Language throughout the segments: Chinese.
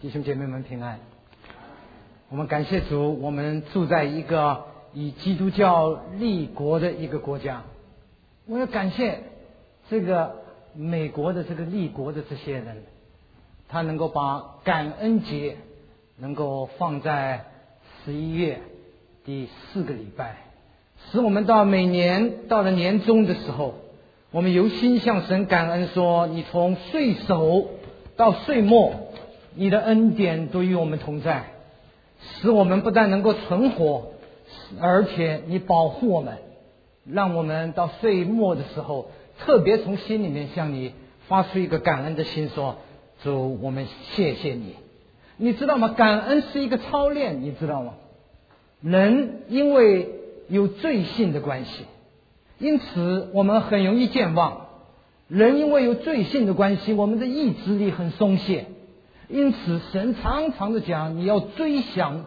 弟兄姐妹们平安。我们感谢主，我们住在一个以基督教立国的一个国家。我要感谢这个美国的这个立国的这些人，他能够把感恩节能够放在11月第4个礼拜，使我们到每年到了年终的时候，我们由心向神感恩，说你从岁首到岁末，你的恩典都与我们同在，使我们不但能够存活，而且你保护我们，让我们到岁末的时候特别从心里面向你发出一个感恩的心，说主，我们谢谢你。你知道吗？感恩是一个操练，你知道吗？人因为有罪性的关系，因此我们很容易健忘。人因为有罪性的关系，我们的意志力很松懈，因此神常常的讲，你要追想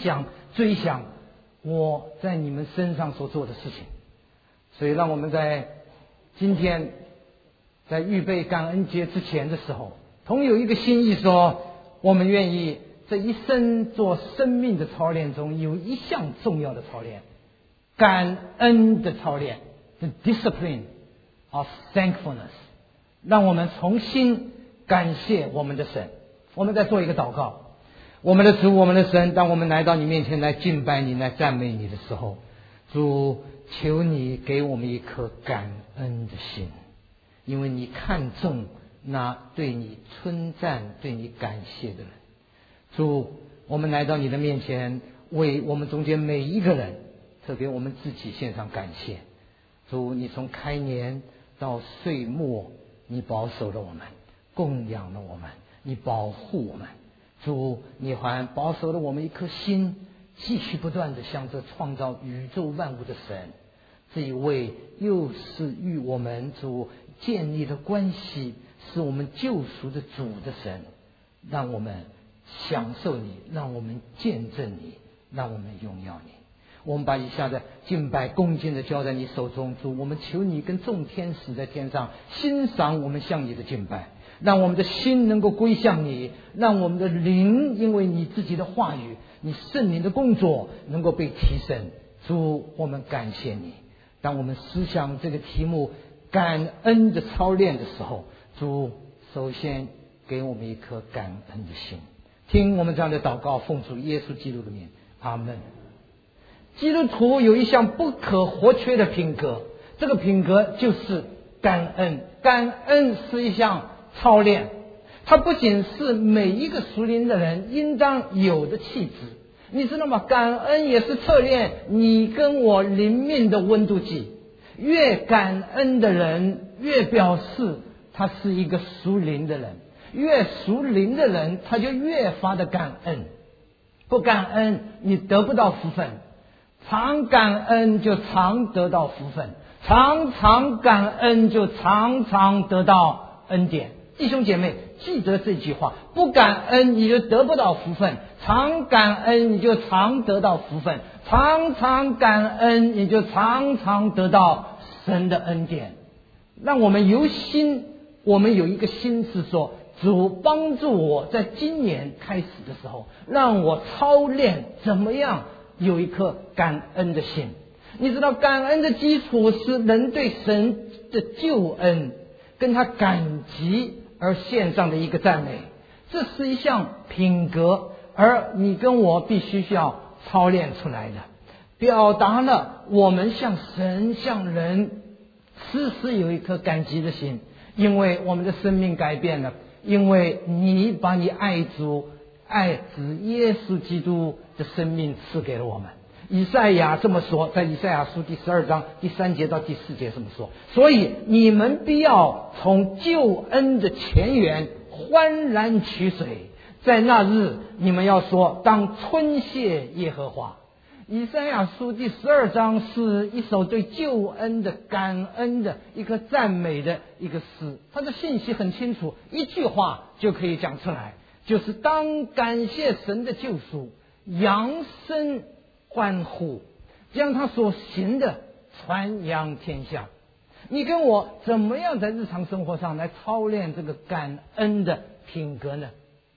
我在你们身上所做的事情。所以让我们在今天在预备感恩节之前的时候，同有一个心意，说我们愿意这一生做生命的操练中有一项重要的操练，感恩的操练， The discipline of thankfulness， 让我们重新感谢我们的神。我们再做一个祷告。我们的主，我们的神，当我们来到你面前来敬拜你，来赞美你的时候，主，求你给我们一颗感恩的心，因为你看重那对你称赞对你感谢的人。主，我们来到你的面前，为我们中间每一个人，特别我们自己献上感谢。主，你从开年到岁末，你保守了我们，供养了我们，你保护我们。主，你还保守了我们一颗心，继续不断的向着创造宇宙万物的神，这一位又是与我们主建立了关系，是我们救赎的主的神，让我们享受你，让我们见证你，让我们荣耀你。我们把以下的敬拜恭敬的交在你手中，主，我们求你跟众天使在天上欣赏我们向你的敬拜，让我们的心能够归向你，让我们的灵因为你自己的话语，你圣灵的工作能够被提升。主，我们感谢你。当我们思想这个题目感恩的操练的时候，主，首先给我们一颗感恩的心。听我们这样的祷告，奉主耶稣基督的名，阿们。基督徒有一项不可或缺的品格，这个品格就是感恩。感恩是一项操练，它不仅是每一个属灵的人应当有的气质，你知道吗？感恩也是测验你跟我灵命的温度计。越感恩的人，越表示他是一个属灵的人，越属灵的人，他就越发的感恩。不感恩，你得不到福分；常感恩就常得到福分，常感恩就常得到恩典。弟兄姐妹，记得这句话，不感恩你就得不到福分，常感恩你就常得到福分，常感恩你就常得到神的恩典。让我们由心，我们有一个心是说，主帮助我在今年开始的时候，让我操练怎么样有一颗感恩的心。你知道感恩的基础是人对神的救恩跟他感激而献上的一个赞美，这是一项品格，而你跟我必须需要操练出来的，表达了我们向神向人时时有一颗感激的心，因为我们的生命改变了，因为你把你爱子耶稣基督的生命赐给了我们。以赛亚这么说，在以赛亚书第12章第3节到第4节这么说，所以你们必要从救恩的泉源欢然取水，在那日你们要说，当称谢耶和华。以赛亚书第12章是一首对救恩的感恩的一个赞美的一个诗，它的信息很清楚，一句话就可以讲出来，就是当感谢神的救赎，扬声欢呼，将他所行的传扬天下。你跟我怎么样在日常生活上来操练这个感恩的品格呢？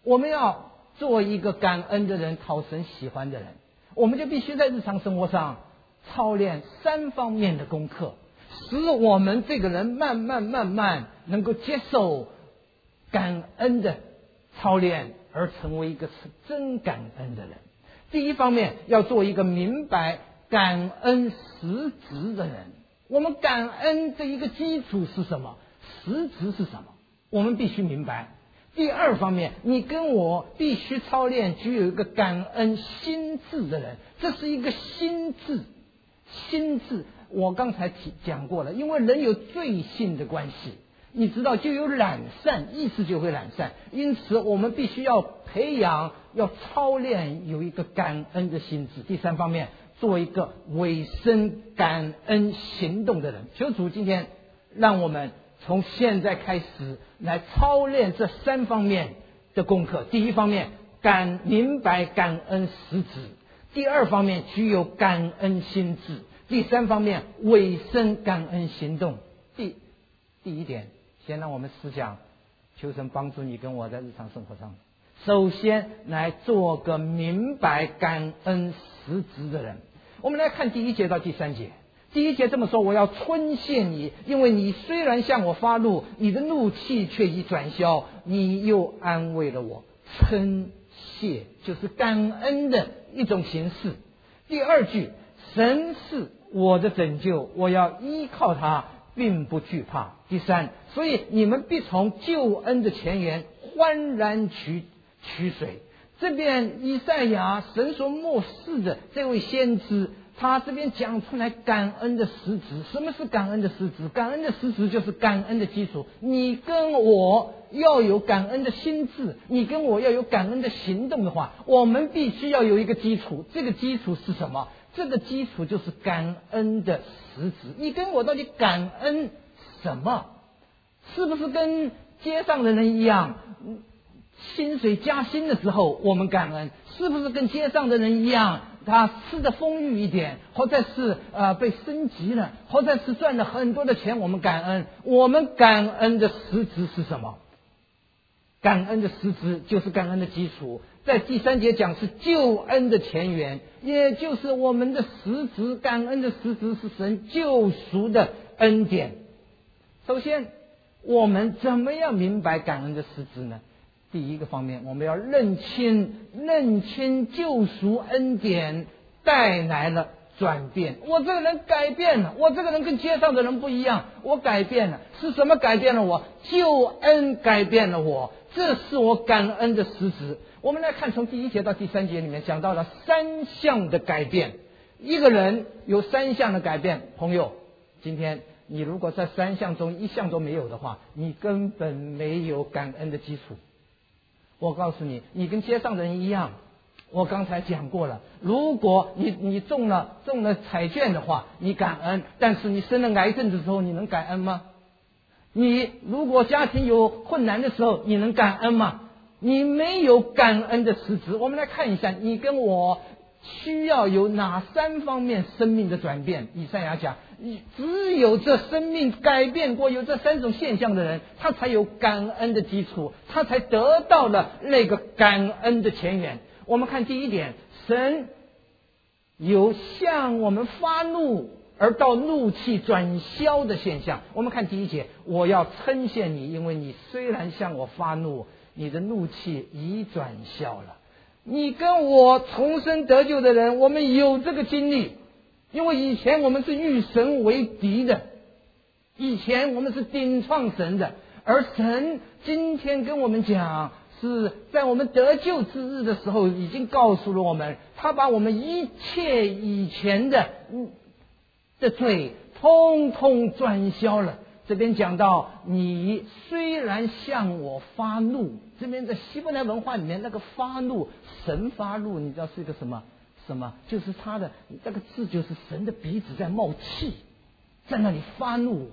我们要做一个感恩的人，讨神喜欢的人，我们就必须在日常生活上操练3方面的功课，使我们这个人慢慢能够接受感恩的操练，而成为一个真感恩的人。第一方面，要做一个明白感恩实质的人。我们感恩的一个基础是什么？实质是什么？我们必须明白。第二方面，你跟我必须操练具有一个感恩心智的人。这是一个心智，心智我刚才讲过了，因为人有罪性的关系，你知道就有懒散，意识就会懒散，因此我们必须要培养，要操练有一个感恩的心智。第三方面，做一个委身感恩行动的人。求主今天让我们从现在开始来操练这3方面的功课。第一方面，明白感恩实质；第二方面，具有感恩心智；第三方面，委身感恩行动。第一点，先让我们思想，求神帮助你跟我在日常生活上，首先来做个明白感恩实质的人。我们来看第1节到第3节。第1节这么说：我要春谢你，因为你虽然向我发怒，你的怒气却已转消，你又安慰了我。称谢就是感恩的一种形式。第2句，神是我的拯救，我要依靠他，并不惧怕。第3，所以你们必从救恩的前沿欢然取水。这边以赛亚神所默示的这位先知，他这边讲出来感恩的实质。什么是感恩的实质？感恩的实质就是感恩的基础。你跟我要有感恩的心智，你跟我要有感恩的行动的话，我们必须要有一个基础。这个基础是什么？这个基础就是感恩的实质。你跟我到底感恩什么？是不是跟街上的人一样，薪水加薪的时候我们感恩？是不是跟街上的人一样，他吃的丰裕一点，或者是被升级了，或者是赚了很多的钱，我们感恩？我们感恩的实质是什么？感恩的实质就是感恩的基础。在第3节讲是救恩的前缘，也就是我们的实质。感恩的实质是神救赎的恩典。首先，我们怎么样明白感恩的实质呢？第一个方面，我们要认清救赎恩典带来了转变。我这个人改变了，我这个人跟街上的人不一样，我改变了。是什么改变了我？救恩改变了我，这是我感恩的实质。我们来看从第1节到第3节里面讲到了3项的改变。一个人有3项的改变，朋友，今天你如果在3项中1项都没有的话，你根本没有感恩的基础。我告诉你，你跟街上的人一样。我刚才讲过了，如果你中了彩券的话，你感恩；但是你生了癌症的时候，你能感恩吗？你如果家庭有困难的时候，你能感恩吗？你没有感恩的实质。我们来看一下，你跟我需要有哪3方面生命的转变？以赛亚讲，只有这生命改变过，有这3种现象的人，他才有感恩的基础，他才得到了那个感恩的前缘。我们看第1点，神有向我们发怒而到怒气转消的现象。我们看第1节，我要称谢你，因为你虽然向我发怒，你的怒气已转消了。你跟我重生得救的人，我们有这个经历，因为以前我们是与神为敌的，以前我们是顶撞神的，而神今天跟我们讲，是在我们得救之日的时候已经告诉了我们，他把我们一切以前的罪通通转消了。这边讲到你虽然向我发怒，这边在希伯来文化里面那个发怒，神发怒，你知道是一个什么？就是他的这个字，就是神的鼻子在冒气，在那里发怒。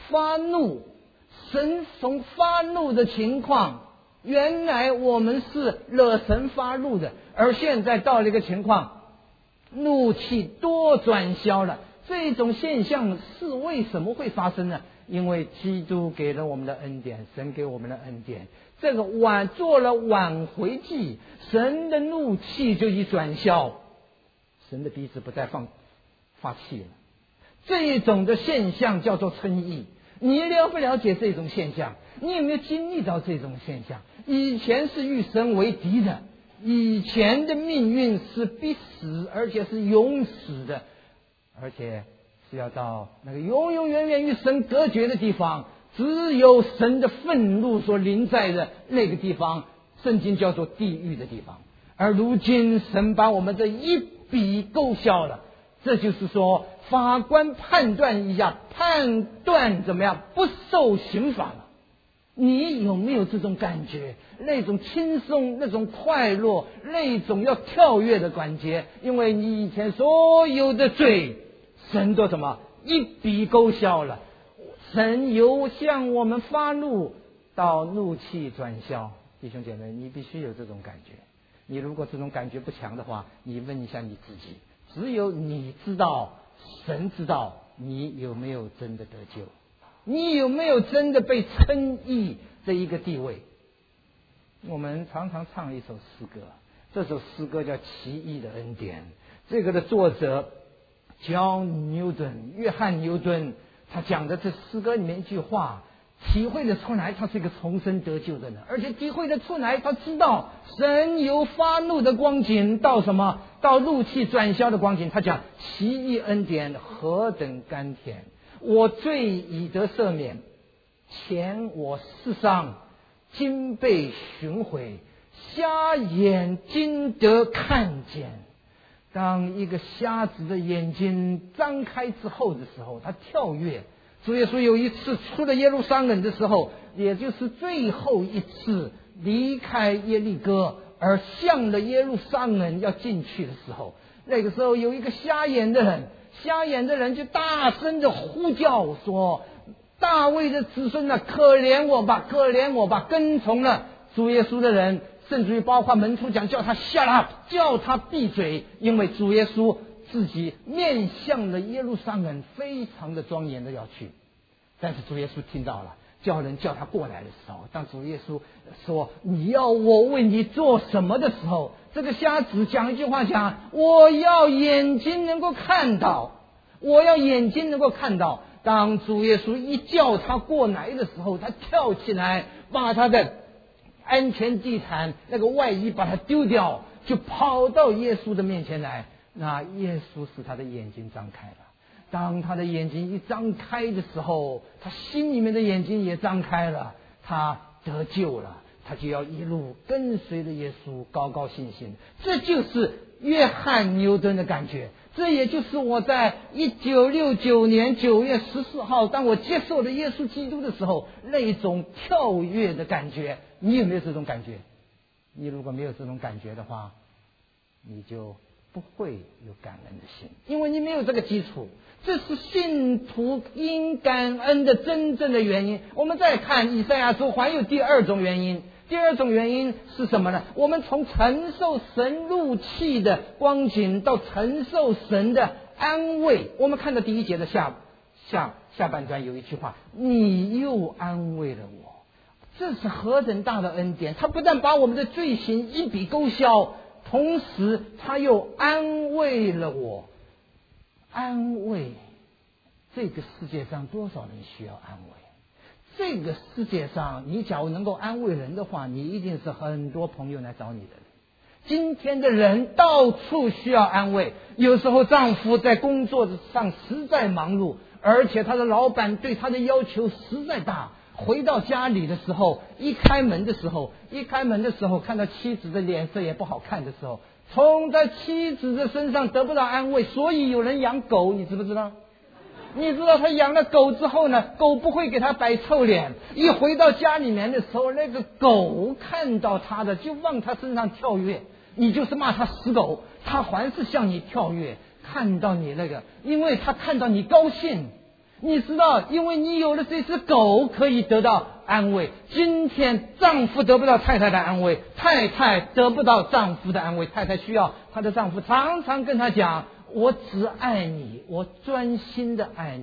神从发怒的情况，原来我们是惹神发怒的，而现在到了一个情况，怒气多转消了。这种现象是为什么会发生呢？ 因为基督给了我们的恩典，神给我们的恩典，这个做了挽回祭，神的怒气就已转消，神的鼻子不再发气了。这一种的现象叫做称义。你了不了解这种现象？你有没有经历到这种现象？以前是与神为敌的，以前的命运是必死，而且是永死的，而且是要到那个永永远远与神隔绝的地方，只有神的愤怒所临在的那个地方，圣经叫做地狱的地方。而如今神把我们这一笔勾销了，这就是说法官判断一下，判断怎么样，不受刑罚了。你有没有这种感觉？那种轻松，那种快乐，那种要跳跃的感觉？因为你以前所有的罪，神都什么一笔勾销了。神由向我们发怒到怒气转消。弟兄姐妹，你必须有这种感觉。你如果这种感觉不强的话，你问一下你自己，只有你知道，神知道你有没有真的得救，你有没有真的被称义的一个地位。我们常常唱一首诗歌，这首诗歌叫《奇异的恩典》，这个的作者John Newton， 约翰牛顿，他讲的这诗歌里面一句话，体会得出来他是一个重生得救的人，而且体会得出来他知道神由发怒的光景到什么，到怒气转消的光景。他讲奇异恩典何等甘甜，我罪已得赦免，前我世上今被寻回，瞎眼睛得看见。当一个瞎子的眼睛张开之后的时候，他跳跃。主耶稣有一次出了耶路撒冷的时候，也就是最后一次离开耶利哥而向了耶路撒冷要进去的时候，那个时候有一个瞎眼的人就大声的呼叫说，大卫的子孙啊，可怜我吧，可怜我吧。跟从了主耶稣的人，甚至于包括门徒讲叫他shut up，叫他闭嘴，因为主耶稣自己面向了耶路撒冷，非常的庄严的要去。但是主耶稣听到了，叫他过来的时候，当主耶稣说你要我为你做什么的时候，这个瞎子讲一句话，讲我要眼睛能够看到，我要眼睛能够看到。当主耶稣一叫他过来的时候，他跳起来，把他的安全地毯那个外衣把它丢掉，就跑到耶稣的面前来。那耶稣使他的眼睛张开了。当他的眼睛一张开的时候，他心里面的眼睛也张开了，他得救了，他就要一路跟随着耶稣，高高兴兴。这就是约翰牛顿的感觉，这也就是我在1969年9月14号当我接受了耶稣基督的时候那种跳跃的感觉。你有没有这种感觉？你如果没有这种感觉的话，你就不会有感恩的心，因为你没有这个基础。这是信徒应感恩的真正的原因。我们再看以赛亚书，还有第二种原因。第二种原因是什么呢？我们从承受神怒气的光景到承受神的安慰。我们看到第一节的下半段有一句话，你又安慰了我。这是何等大的恩典，他不但把我们的罪行一笔勾销，同时他又安慰了我。安慰，这个世界上多少人需要安慰？这个世界上你假如能够安慰人的话，你一定是很多朋友来找你的人。今天的人到处需要安慰，有时候丈夫在工作上实在忙碌，而且他的老板对他的要求实在大，回到家里的时候，一开门的时候看到妻子的脸色也不好看的时候，从他妻子的身上得不到安慰。所以有人养狗，你知不知道？你知道他养了狗之后呢，狗不会给他摆臭脸，一回到家里面的时候，那个狗看到他的就往他身上跳跃，你就是骂他死狗，他还是向你跳跃，看到你那个，因为他看到你高兴。你知道，因为你有了这只狗可以得到安慰。今天丈夫得不到太太的安慰，太太得不到丈夫的安慰，太太需要她的丈夫常常跟她讲，我只爱你，我专心的爱你，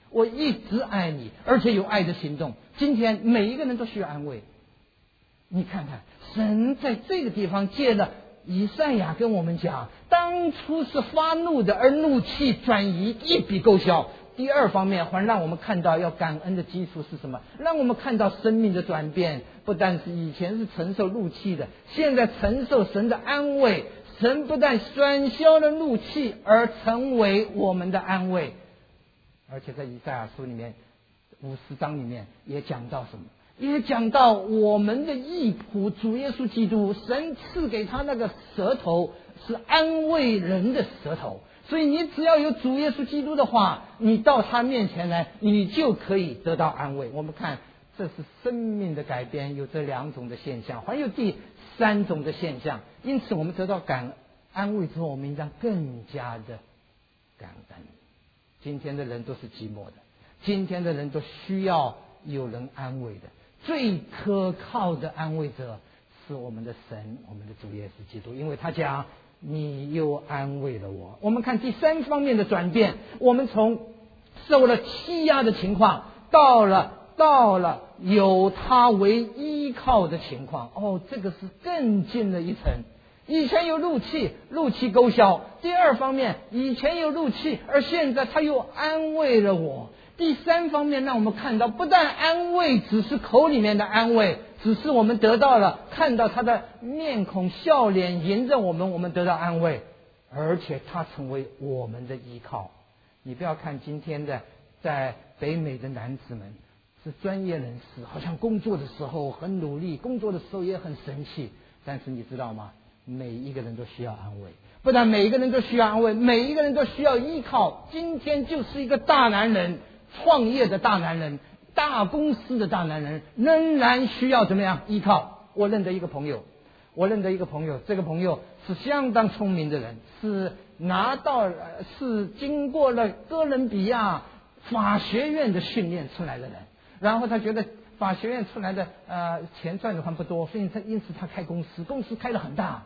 我一直爱你，而且有爱的行动。今天每一个人都需要安慰。你看看，神在这个地方借了以赛亚跟我们讲，当初是发怒的，而怒气转移，一笔勾销。第二方面还让我们看到要感恩的基础是什么？让我们看到生命的转变，不但是以前是承受怒气的，现在承受神的安慰。神不但转消了怒气，而成为我们的安慰。而且在以赛亚书里面50章里面也讲到什么？也讲到我们的义仆主耶稣基督，神赐给他那个舌头是安慰人的舌头。所以你只要有主耶稣基督的话，你到他面前来，你就可以得到安慰。我们看，这是生命的改变，有这2种的现象，还有第3种的现象。因此我们得到安慰之后，我们应当更加的感恩。今天的人都是寂寞的，今天的人都需要有人安慰的。最可靠的安慰者是我们的神，我们的主耶稣基督，因为他讲你又安慰了我。我们看第3方面的转变，我们从受了欺压的情况到了有他为依靠的情况。这个是更近了一层。以前有怒气勾销。第二方面，以前有怒气，而现在他又安慰了我。第3方面，让我们看到，不但安慰只是口里面的安慰，只是我们得到了看到他的面孔笑脸迎着我们得到安慰，而且他成为我们的依靠。你不要看今天的在北美的男子们是专业人士，好像工作的时候很努力，工作的时候也很神气，但是你知道吗？每一个人都需要安慰，不但每一个人都需要安慰，每一个人都需要依靠。今天就是一个大男人，创业的大男人，大公司的大男人，仍然需要怎么样依靠。我认得一个朋友，这个朋友是相当聪明的人，是经过了哥伦比亚法学院的训练出来的人。然后他觉得法学院出来的钱赚的还不多，因此他开公司开得很大，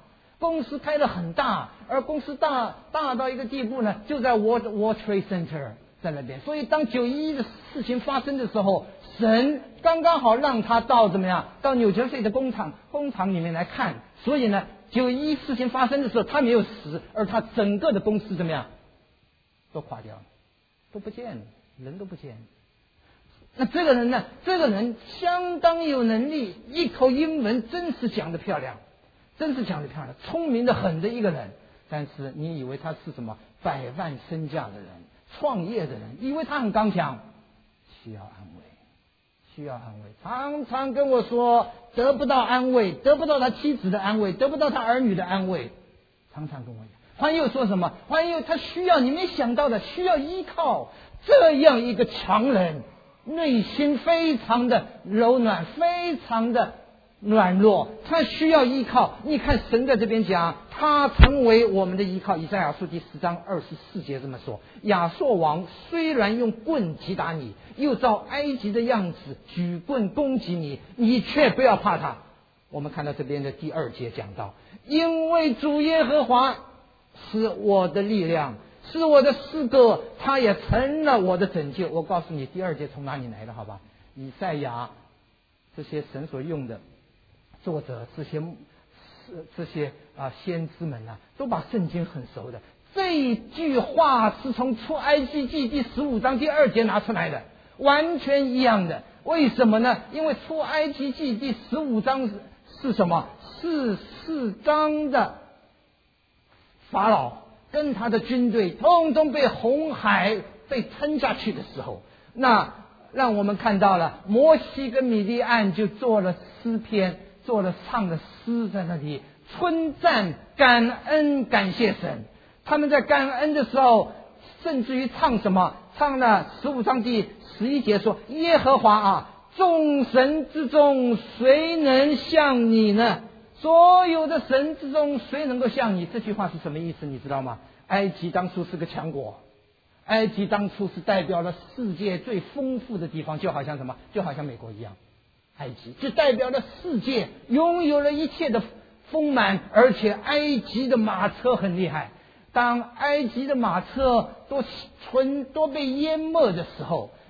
而公司大到一个地步呢，就在 World Trade Center 在那边。所以当911的事情发生的时候，神刚刚好让他到纽泽西的工厂里面来看。所以呢，911事情发生的时候，他没有死，而他整个的公司都垮掉了，都不见了，人都不见了。那这个人呢？这个人相当有能力，一口英文真是讲得漂亮，聪明的很的一个人。但是你以为他是什么100万身价的人，创业的人，以为他很刚强，需要安慰。常常跟我说得不到安慰，得不到他妻子的安慰，得不到他儿女的安慰，常常跟我讲。还有说什么？还有他需要你没想到的，需要依靠这样一个强人。内心非常的柔软，非常的软弱，他需要依靠。你看神在这边讲，他成为我们的依靠。以赛亚书第10章24节这么说：亚述王虽然用棍击打你，又照埃及的样子举棍攻击你，你却不要怕他。我们看到这边的第2节讲到，因为主耶和华是我的力量，是我的诗歌，他也成了我的拯救。我告诉你，第2节从哪里来的？好吧，以赛亚这些神所用的作者，这些先知们都把圣经很熟的。这一句话是从出埃及记第15章第2节拿出来的，完全一样的。为什么呢？因为出埃及记第15章是什么？是4章的法老跟他的军队通通被红海被吞下去的时候，那让我们看到了摩西跟米利暗就做了诗篇，唱了诗，在那里称赞感恩感谢神。他们在感恩的时候甚至于唱什么？唱了15章第11节说，耶和华众神之中谁能像你呢？所有的神之中谁能够像你？这句话是什么意思你知道吗？埃及当初是个强国，埃及当初是代表了世界最丰富的地方，就好像什么？就好像美国一样，埃及就代表了世界，拥有了一切的丰满，而且埃及的马车很厉害。当埃及的马车都被淹没的时候，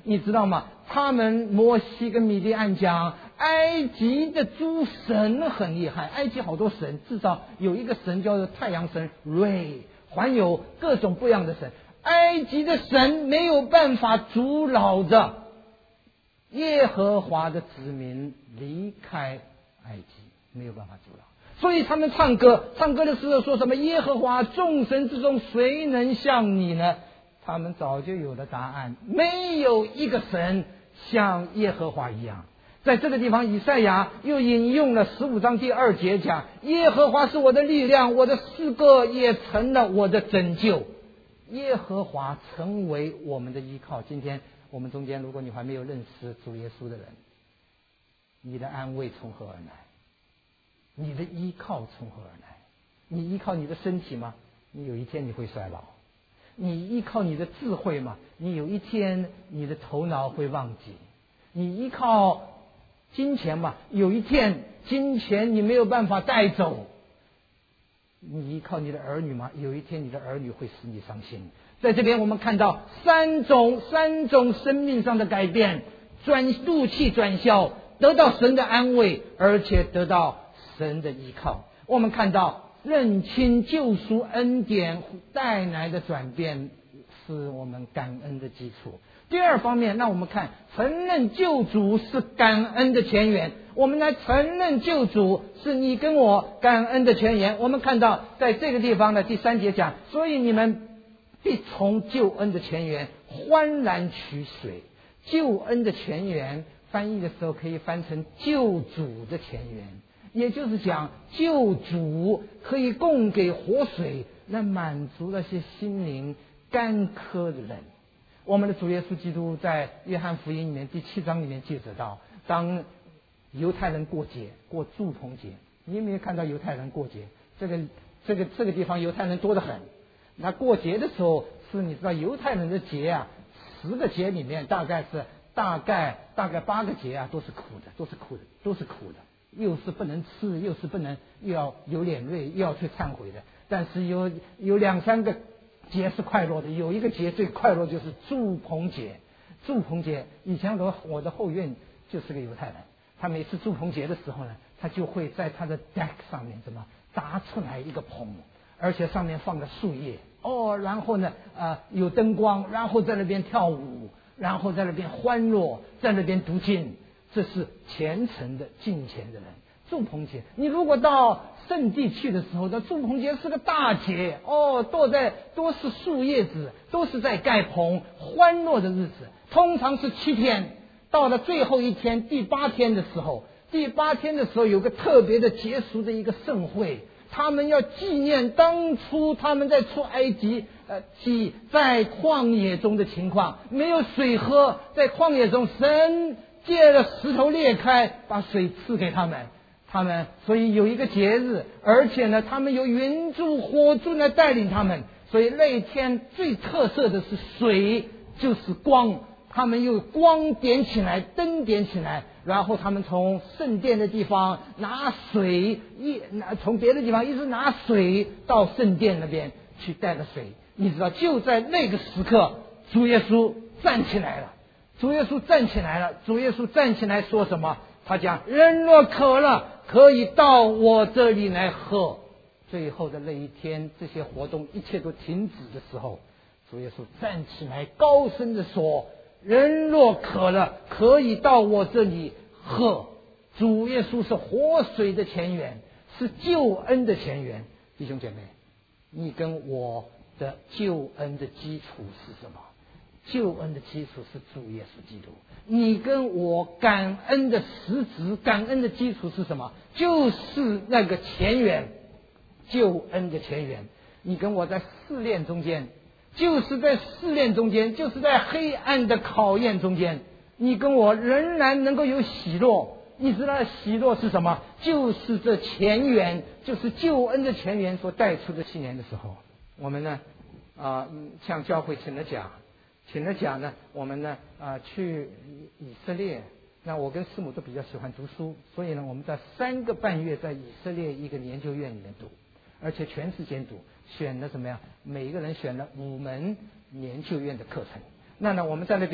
你知道吗？他们摩西跟米利暗讲，埃及的诸神很厉害，埃及好多神，至少有一个神叫做太阳神瑞，还有各种不一样的神。埃及的神没有办法阻挠着耶和华的子民离开埃及，没有办法阻挠。所以他们唱歌的时候说什么？耶和华众神之中谁能像你呢？他们早就有了答案，没有一个神像耶和华一样。在这个地方，以赛亚又引用了15章第2节讲，耶和华是我的力量，我的诗歌也成了我的拯救。耶和华成为我们的依靠。今天我们中间，如果你还没有认识主耶稣的人，你的安慰从何而来？你的依靠从何而来？你依靠你的身体吗？你有一天你会衰老。你依靠你的智慧吗？你有一天你的头脑会忘记。你依靠金钱吗？有一天金钱你没有办法带走。你依靠你的儿女吗？有一天你的儿女会使你伤心。在这边我们看到三种生命上的改变，怒气转消，得到神的安慰，而且得到神的依靠。我们看到认清救赎恩典带来的转变，是我们感恩的基础。第二方面，让我们看承认救主是感恩的泉源。我们来承认救主是你跟我感恩的泉源。我们看到在这个地方的第3节讲，所以你们必从救恩的泉源欢然取水。救恩的泉源翻译的时候可以翻成救主的泉源，也就是讲救主可以供给活水，来满足那些心灵干渴的人。我们的主耶稣基督在约翰福音里面第7章里面记载到，当犹太人过节，过住棚节，你有没有看到犹太人过节？这个地方犹太人多得很。那过节的时候，是你知道犹太人的节啊，10个节里面大概8个节啊都是苦的，又是不能吃，又是不能，又要有脸锐，又要去忏悔的。但是有2-3个节是快乐的，有一个节最快乐就是住棚节。住棚节，以前我的后院就是个犹太人，他每次住棚节的时候呢，他就会在他的 deck 上面搭出来一个棚，而且上面放个树叶然后呢有灯光，然后在那边跳舞，然后在那边欢乐，在那边读经。这是虔诚的敬虔的人。住棚节，你如果到圣地去的时候，那住棚节是个大节都是树叶子，都是在盖棚，欢乐的日子。通常是7天，到了最后一天第8天的时候有个特别的结束的一个盛会，他们要纪念当初他们在出埃及在旷野中的情况，没有水喝，在旷野中神借了石头裂开，把水赐给他们，所以有一个节日，而且呢他们有云柱火柱来带领他们，所以那一天最特色的是水，就是光，他们用光点起来，灯点起来，然后他们从圣殿的地方拿水，从别的地方一直拿水到圣殿那边去带了水。你知道就在那个时刻，主耶稣站起来了。主耶稣站起来说什么？他讲人若渴了，可以到我这里来喝。最后的那一天，这些活动一切都停止的时候，主耶稣站起来高声的说，人若渴了，可以到我这里喝。主耶稣是活水的泉源，是救恩的泉源。弟兄姐妹，你跟我的救恩的基础是什么？救恩的基础是主耶稣基督。你跟我感恩的实质，感恩的基础是什么？就是那个泉源，救恩的泉源。你跟我在试炼中间，就是在黑暗的考验中间，你跟我仍然能够有喜乐。你知道喜乐是什么？就是这泉源，就是救恩的泉源所带出的信念的时候，我们呢向教会请了假呢，我们呢去以色列。那我跟师母都比较喜欢读书，所以呢我们在3个半月在以色列一个研究院里面读，而且全时间读，选了什么呀？每一个人选了5门研究院的课程。那呢我们在那边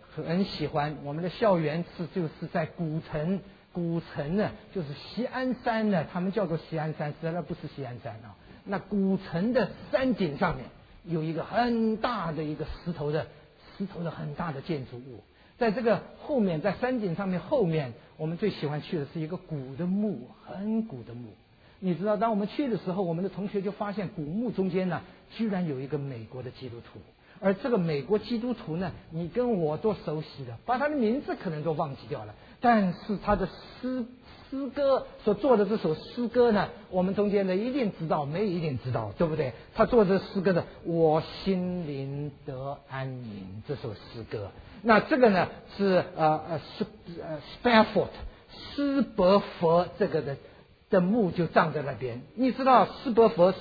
很喜欢我们的校园就是在古城呢，就是锡安山呢，他们叫做锡安山，实际上不是锡安山啊。那古城的山顶上面有一个很大的一个石头的很大的建筑物，在这个后面，在山顶上面后面，我们最喜欢去的是一个古的墓，很古的墓。你知道，当我们去的时候，我们的同学就发现古墓中间呢，居然有一个美国的基督徒。而这个美国基督徒呢，你跟我都熟悉的，把他的名字可能都忘记掉了，但是他的诗歌所做的这首诗歌呢，我们中间的一定知道，没一定知道，对不对？他做这诗歌的我心灵得安宁这首诗歌，那这个呢是Spafford 斯伯佛这个的墓就葬在那边。你知道斯伯佛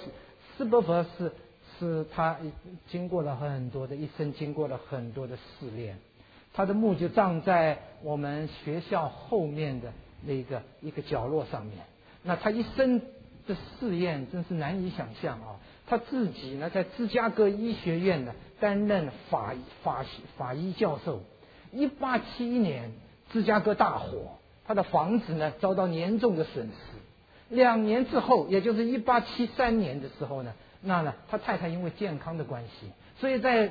是他经过了很多的一生，经过了很多的试炼，他的墓就葬在我们学校后面的一个角落上面。那他一生的试验真是难以想象啊！他自己呢在芝加哥医学院呢担任法医教授。1871年芝加哥大火，他的房子呢遭到严重的损失。2年之后，也就是1873年的时候呢，那呢他太太因为健康的关系，所以在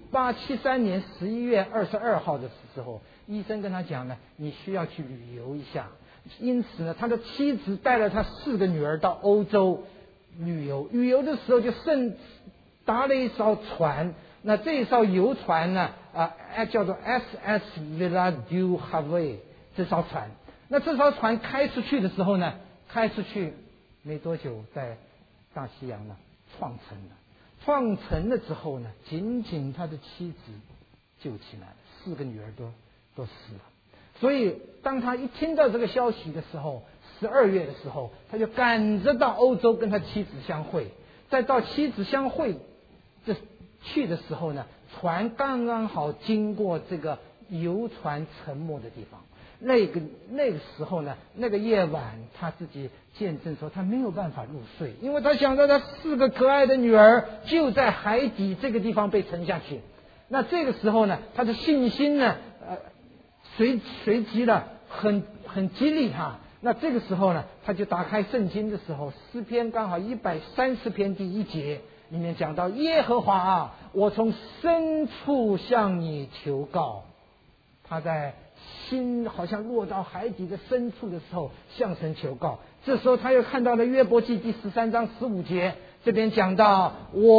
1873年11月22号的时候，医生跟他讲呢，你需要去旅游一下。因此呢，他的妻子带了他4个女儿到欧洲旅游。旅游的时候就搭了一艘船，那这一艘游船呢叫做 SS Villa du Havre 这艘船。那这艘船开出去的时候呢，开出去没多久，在大西洋呢创沉了。创沉了之后呢，仅仅他的妻子救起来了，4个女儿都死了。所以当他一听到这个消息的时候，12月的时候，他就赶着到欧洲跟他妻子相会。在到妻子相会去的时候呢，船刚刚好经过这个游船沉没的地方。那个时候呢，那个夜晚他自己见证说他没有办法入睡，因为他想到他4个可爱的女儿就在海底这个地方被沉下去。那这个时候呢，他的信心呢随即呢很激励他。那这个时候呢，他就打开圣经的时候，诗篇刚好130篇第1节里面讲到，耶和华啊，我从深处向你求告。他在心好像落到海底的深处的时候向神求告。这时候他又看到了约伯记第13章15节，这边讲到，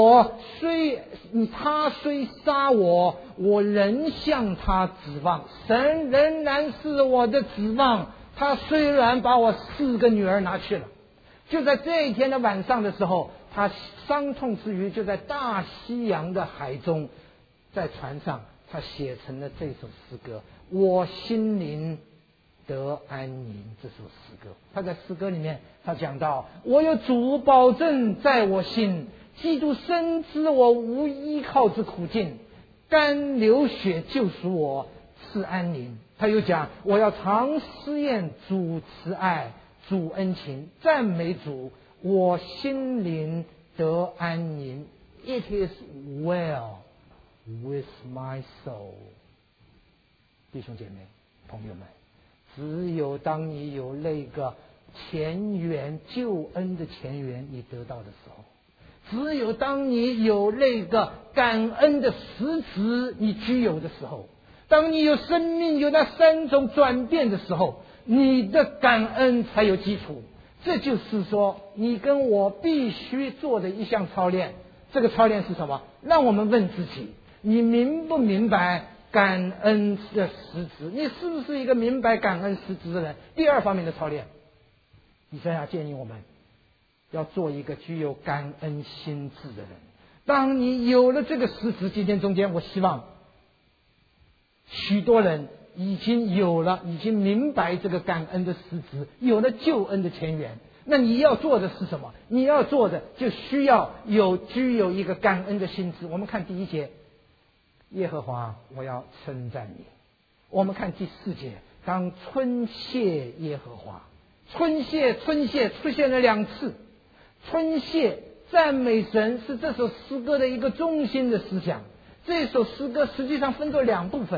他虽杀我，我仍向他指望。神仍然是我的指望，他虽然把我4个女儿拿去了。就在这一天的晚上的时候，他伤痛之余，就在大西洋的海中，在船上他写成了这首诗歌，我心灵得安宁这首诗歌。他在诗歌里面他讲到，我有主保证在我心，基督深知我无依靠之苦境，甘流血救赎我，赐安宁。他又讲，我要常思念主慈爱，主恩情，赞美主，我心灵得安宁。 It is well with my soul。 弟兄姐妹朋友们，只有当你有那个前缘救恩的前缘你得到的时候，只有当你有那个感恩的实质你具有的时候，当你有生命有那3种转变的时候，你的感恩才有基础。这就是说你跟我必须做的一项操练。这个操练是什么？让我们问自己，你明不明白感恩的实质？你是不是一个明白感恩实质的人？第2方面的操练，以赛亚建议我们要做一个具有感恩心智的人。当你有了这个实质，今天中间我希望许多人已经明白这个感恩的实质，有了救恩的前缘。那你要做的是什么？你要做的就需要具有一个感恩的心智。我们看第1节，耶和华我要称赞你。我们看第4节，当春谢耶和华。春谢出现了2次。春谢赞美神是这首诗歌的一个中心的思想。这首诗歌实际上分作2部分。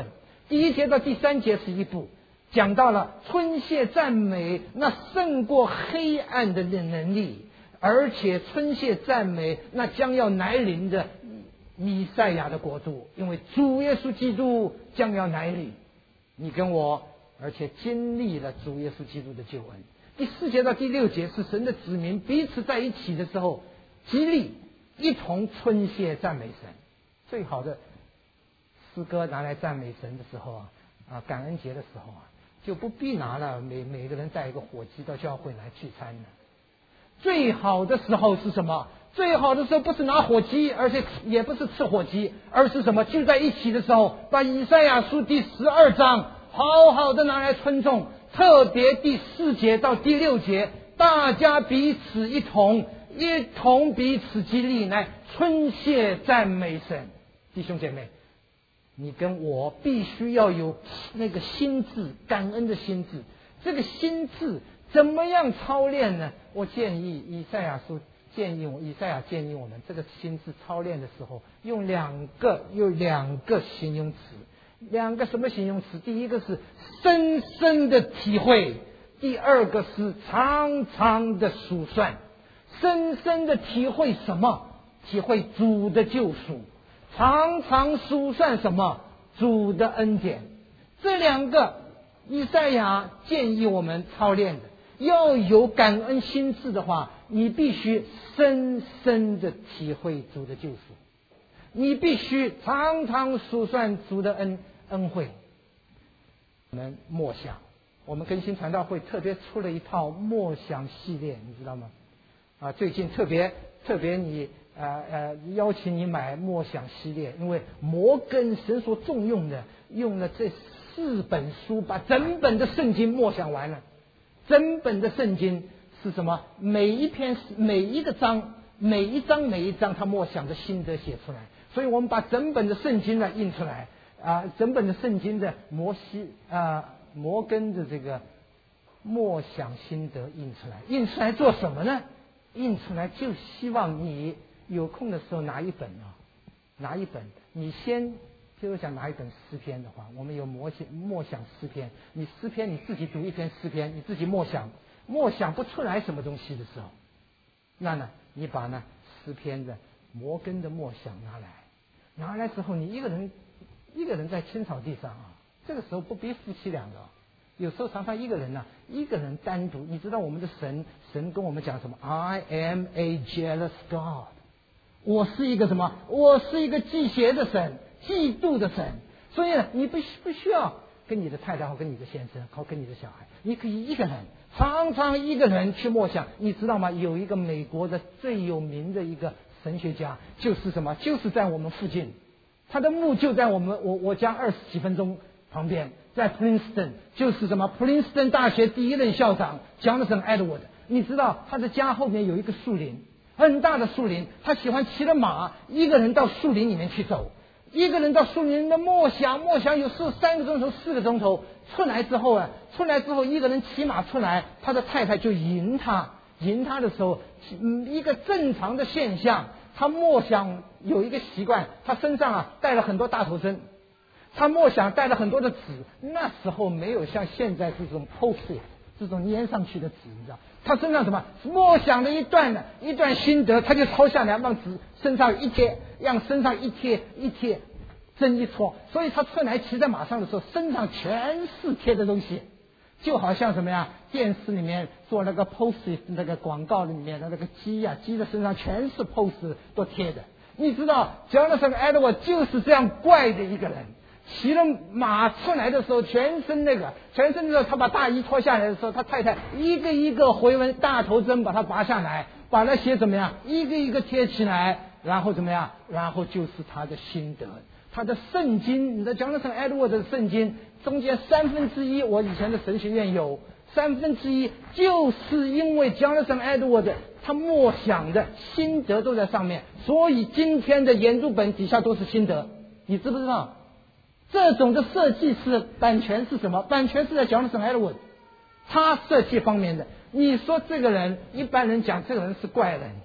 第1节到第3节是一部，讲到了春谢赞美那胜过黑暗的能力，而且春谢赞美那将要来临的弥赛亚的国度，因为主耶稣基督将要来临，你跟我而且经历了主耶稣基督的救恩。第4节到第6节是神的子民彼此在一起的时候，激励一同春谢赞美神。最好的诗歌拿来赞美神的时候感恩节的时候就不必拿了每个人带一个火鸡到教会来聚餐了。最好的时候是什么？最好的时候不是拿火鸡，而且也不是吃火鸡，而是什么？就在一起的时候，把以赛亚书第12章好好的拿来称颂，特别第4节到第6节，大家彼此一同彼此激励，来春谢赞美神。弟兄姐妹，你跟我必须要有那个心智，感恩的心智。这个心智怎么样操练呢？我建议以赛亚建议我们这个心智操练的时候，用两个形容词。2个什么形容词？第一个是深深的体会，第2个是长长的数算。深深的体会什么？体会主的救赎。常常数算什么？主的恩典。这2个以赛亚建议我们操练的。要有感恩心智的话，你必须深深的体会主的救赎，你必须常常数算主的恩惠。我们默想，我们更新传道会特别出了一套默想系列，你知道吗？最近特别你邀请你买默想系列，因为摩根神所重用的，用了这4本书把整本的圣经默想完了。整本的圣经是什么？每一个章，每一章他默想的心得写出来，所以我们把整本的圣经呢印出来整本的圣经的摩根的这个默想心得印出来做什么呢？印出来就希望你有空的时候拿一本，你先就想拿一本诗篇的话，我们有默想诗篇，你诗篇你自己读一篇诗篇，你自己默想不出来什么东西的时候，那呢你把诗篇的摩根的默想拿来之后，你一个人在青草地上这个时候不必夫妻2个，有时候常常一个人单独。你知道我们的神跟我们讲什么？ I am a jealous God， 我是一个什么？我是一个忌邪的神，嫉妒的神。所以你不需要跟你的太太或跟你的先生或跟你的小孩，你可以一个人，常常一个人去默想。你知道吗？有一个美国的最有名的一个神学家，就是什么？就是在我们附近，他的墓就在我家20几分钟旁边，在 Princeton， 就是什么 Princeton 大学第1任校长 Jonathan Edwards。 你知道他的家后面有一个树林，很大的树林，他喜欢骑着马一个人到树林里面去走，一个人到树林的默想，有时候3个钟头4个钟头，出来之后一个人骑马出来，他的太太就迎他的时候，一个正常的现象，他默想有一个习惯，他身上带了很多大头针，他默想带了很多的纸，那时候没有像现在这种 post-it 这种粘上去的纸，你知道他身上什么默想的一段心得，他就抄下来往纸身上一贴，让身上一贴针一戳，所以他出来骑在马上的时候，身上全是贴的东西，就好像什么呀？电视里面做那个 post 那个广告里面的那个鸡的身上全是 post 都贴的。你知道 Jonathan Edwards 就是这样怪的一个人，骑了马出来的时候，全身的时候，他把大衣脱下来的时候，他太太一个回纹大头针把它拔下来，把那些怎么样一个贴起来，然后怎么样？然后就是他的心得。他的圣经，你的Jonathan Edwards的圣经中间1/3，我以前的神学院有1/3，就是因为Jonathan Edwards他默想的心得都在上面，所以今天的研读本底下都是心得。你知不知道？这种的设计是版权是什么？版权是在Jonathan Edwards，他设计方面的。你说这个人，一般人讲这个人是怪人，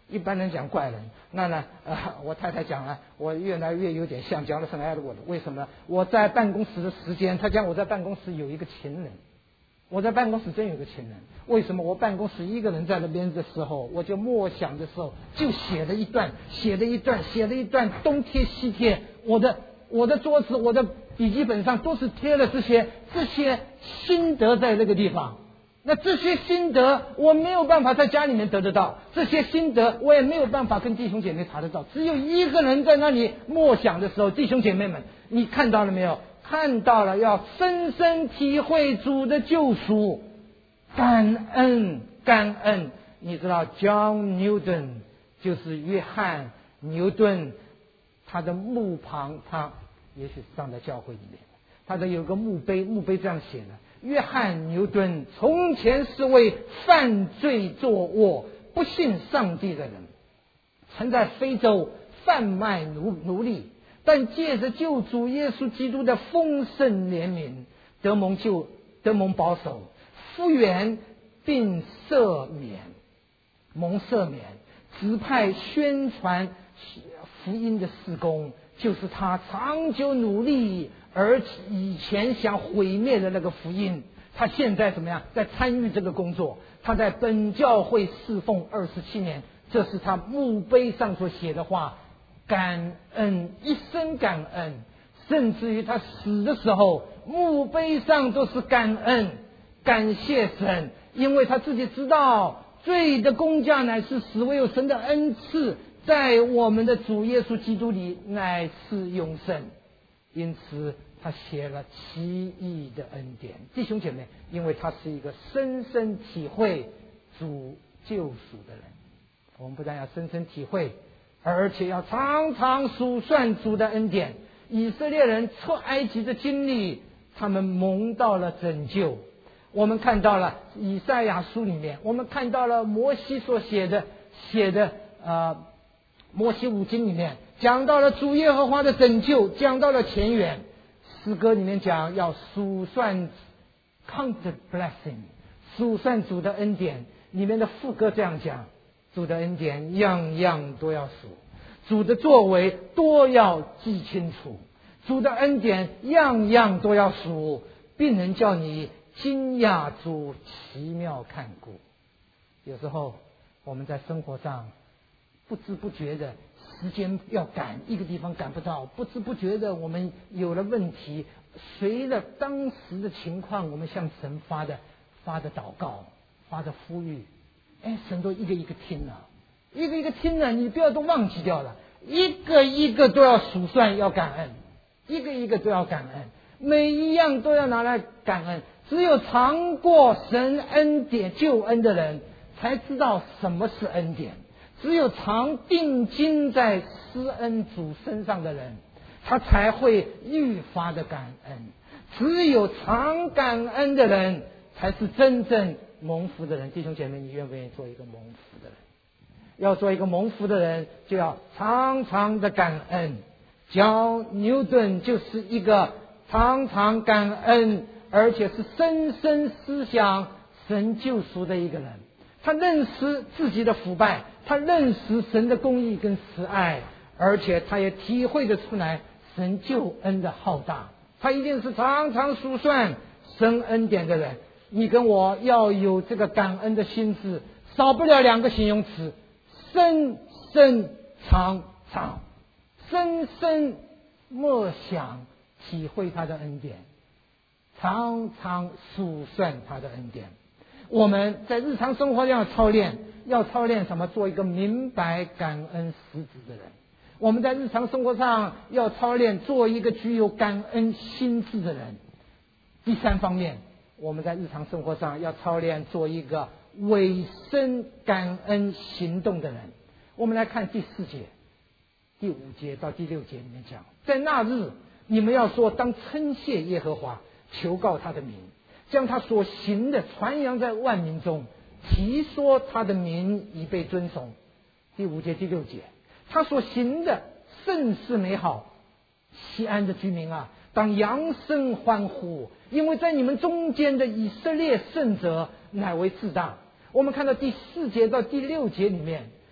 一般人讲怪人，那呢我太太讲了，我越来越有点像讲了圣埃德沃的。为什么？我在办公室的时间，他讲我在办公室有一个情人，我在办公室真有个情人。为什么？我办公室一个人在那边的时候，我就默想的时候，就写了一段，东贴西贴。我的桌子，我的笔记本上都是贴了这些心得在这个地方。那这些心得我没有办法在家里面得得到，这些心得我也没有办法跟弟兄姐妹查得到。只有一个人在那里默想的时候，弟兄姐妹们，你看到了没有？看到了，要深深体会主的救赎，感恩。你知道 John Newton 就是约翰牛顿，他的墓旁，他也许放在教会里面，他的有个墓碑这样写的：约翰牛顿从前是位犯罪作恶、不信上帝的人，曾在非洲贩卖奴隶，但借着救主耶稣基督的丰盛怜悯，得蒙保守、复原并蒙赦免，指派宣传福音的事工，就是他长久努力而以前想毁灭的那个福音。他现在怎么样？在参与这个工作。他在本教会侍奉27年，这是他墓碑上所写的话。感恩，一生感恩，甚至于他死的时候，墓碑上都是感恩，感谢神，因为他自己知道罪的工价乃是死，唯有神的恩赐在我们的主耶稣基督里乃是永生。因此他写了奇异的恩典。弟兄姐妹，因为他是一个深深体会主救赎的人，我们不但要深深体会，而且要常常数算主的恩典。以色列人出埃及的经历，他们蒙到了拯救。我们看到了以赛亚书里面，我们看到了摩西所写的摩西五经里面讲到了主耶和华的拯救，讲到了前缘。诗歌里面讲要数算 count the blessing， 数算主的恩典。里面的副歌这样讲：主的恩典样样都要数，主的作为都要记清楚，主的恩典样样都要数，并能叫你惊讶主奇妙看顾。有时候我们在生活上不知不觉的时间要赶，一个地方赶不到，不知不觉的我们有了问题，随着当时的情况，我们向神发的祷告，发的呼吁，神都一个一个听了，一个一个听了，你不要都忘记掉了，一个一个都要数算，要感恩，一个一个都要感恩，每一样都要拿来感恩。只有尝过神恩典救恩的人才知道什么是恩典，只有常定睛在施恩主身上的人，他才会愈发的感恩。只有常感恩的人才是真正蒙福的人。弟兄姐妹，你愿不愿意做一个蒙福的人？要做一个蒙福的人，就要常常的感恩。John Newton就是一个常常感恩，而且是深深思想神救赎的一个人。他认识自己的腐败，他认识神的公义跟慈爱，而且他也体会得出来神救恩的浩大。他一定是常常数算神恩典的人。你跟我要有这个感恩的心智，少不了两个形容词：深深常常，深深默想体会他的恩典，常常数算他的恩典。我们在日常生活要操练什么？做一个明白感恩实质的人。我们在日常生活上要操练做一个具有感恩心智的人。第三方面，我们在日常生活上要操练做一个委身感恩行动的人。我们来看第4节、第5节到第6节里面讲，在那日你们要说，当称谢耶和华，求告他的名，将他所行的传扬在万民中，提说他的名已被尊崇。第5节、第6节，他所行的甚是美好，西安的居民啊，当扬声欢呼，因为在你们中间的以色列圣者乃为至大。我们看到第4节到第6节里面，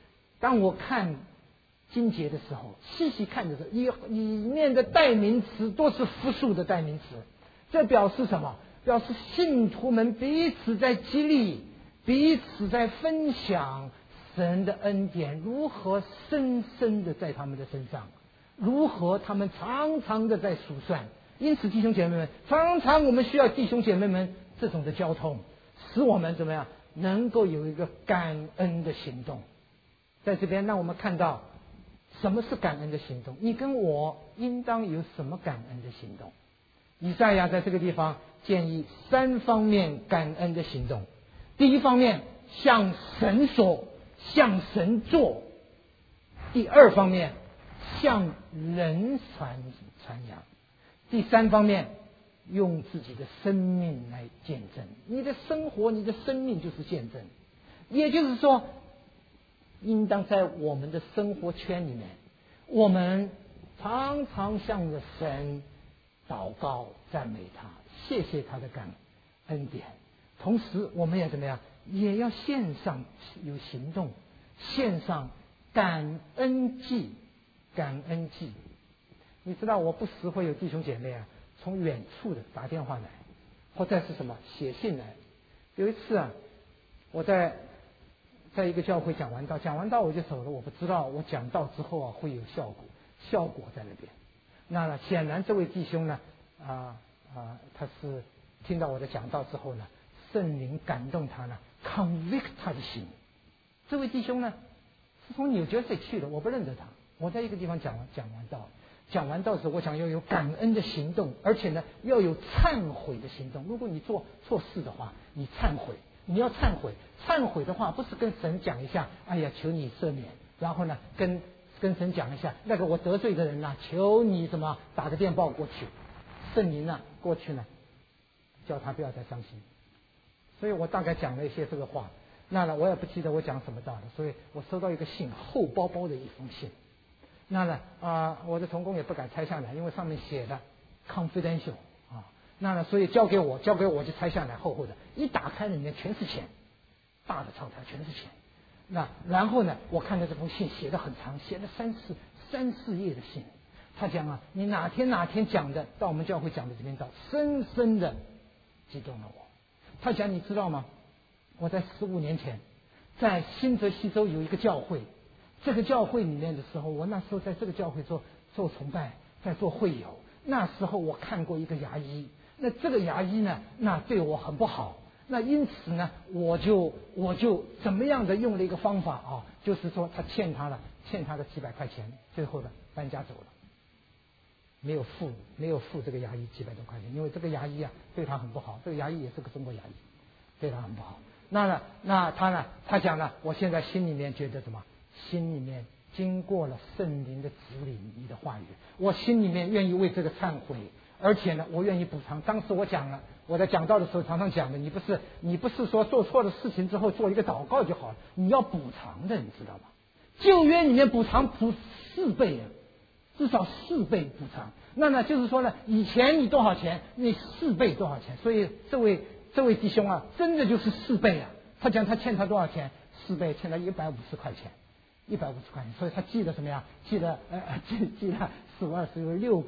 当我看经节的时候，细细看的时候，里面的代名词都是复数的代名词，这表示什么？表示信徒们彼此在激励，彼此在分享神的恩典如何深深的在他们的身上，如何他们常常的在数算。因此弟兄姐妹们，常常我们需要弟兄姐妹们这种的交通，使我们怎么样能够有一个感恩的行动。在这边让我们看到什么是感恩的行动，你跟我应当有什么感恩的行动。以赛亚在这个地方建议3方面感恩的行动。第一方面，向神说，向神做；第二方面，向人传扬；第三方面，用自己的生命来见证。你的生活，你的生命就是见证。也就是说，应当在我们的生活圈里面，我们常常向着神祷告赞美他，谢谢他的恩典。同时我们也怎么样，也要献上有行动，献上感恩祭。感恩祭，你知道我不时会有弟兄姐妹啊从远处的打电话来，或者是什么写信来。有一次啊，我在一个教会讲完道我就走了，我不知道我讲道之后啊会有效果在那边。那显然这位弟兄呢他是听到我的讲道之后呢，圣灵感动他呢 convict 他的心。这位弟兄呢是从纽约市去的，我不认得他。我在一个地方讲完道的时候，我想要有感恩的行动，而且呢要有忏悔的行动。如果你做错事的话，你忏悔，你要忏悔的话不是跟神讲一下，哎呀求你赦免，然后呢跟神讲一下，那个我得罪的人啊，求你怎么打个电报过去，圣灵呢过去呢叫他不要再伤心。所以我大概讲了一些这个话，那我也不记得我讲什么道了。所以我收到一个信，厚包包的一封信。我的同工也不敢拆下来，因为上面写的 confidential 所以交给我就拆下来，厚厚的，一打开里面全是钱，大的钞票全是钱。然后呢，我看到这封信写得很长，写了三四页的信。他讲啊，你哪天讲的，到我们教会讲的这边到，深深的激动了我。他讲你知道吗？我在15年前在新泽西州有一个教会。这个教会里面的时候，我那时候在这个教会做崇拜，在做会友。那时候我看过一个牙医，那这个牙医呢，那对我很不好。那因此呢，我就怎么样的用了一个方法啊，就是说他欠他的几百块钱，最后呢搬家走了，没有付这个牙医几百多块钱，因为这个牙医啊对他很不好，这个牙医也是个中国牙医，对他很不好。他讲呢，我现在心里面觉得什么？心里面经过了圣灵的指引，你的话语，我心里面愿意为这个忏悔，而且呢，我愿意补偿。当时我讲了，我在讲道的时候常常讲的，你不是说做错了事情之后做一个祷告就好了，你要补偿的，你知道吗？旧约里面补偿4倍啊，至少4倍补偿。那就是说呢，以前你多少钱，你4倍多少钱。所以这位弟兄啊，真的就是4倍啊。他讲他欠他多少钱？4倍，欠他150块钱。150块钱，所以他记得什么呀？记得4×20=600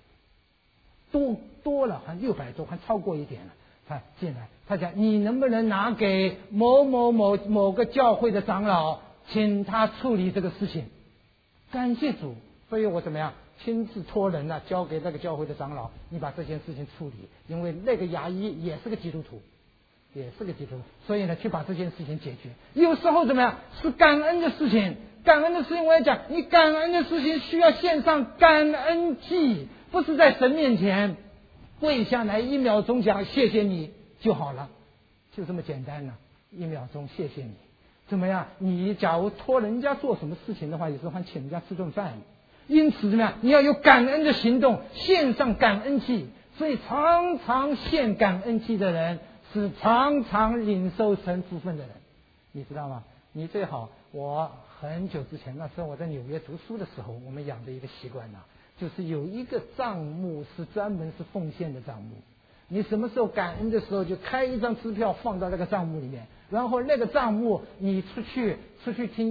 多了，还600多，还超过一点了。他进来，他讲你能不能拿给某个教会的长老，请他处理这个事情？感谢主，所以我怎么样亲自托人呢，交给那个教会的长老，你把这件事情处理，因为那个牙医也是个基督徒。所以呢，去把这件事情解决。有时候怎么样是感恩的事情，我要讲，你感恩的事情需要献上感恩祭，不是在神面前跪下来1秒钟讲谢谢你就好了，就这么简单了，1秒钟谢谢你。怎么样？你假如托人家做什么事情的话，有时候还请人家吃顿饭。因此怎么样？你要有感恩的行动，献上感恩祭。所以常常献感恩祭的人，是常常领受神福分的人，你知道吗？你最好，我很久之前，那时候我在纽约读书的时候，我们养的一个习惯呢，就是有一个账目是专门是奉献的账目。你什么时候感恩的时候，就开一张支票放到那个账目里面，然后那个账目你出去听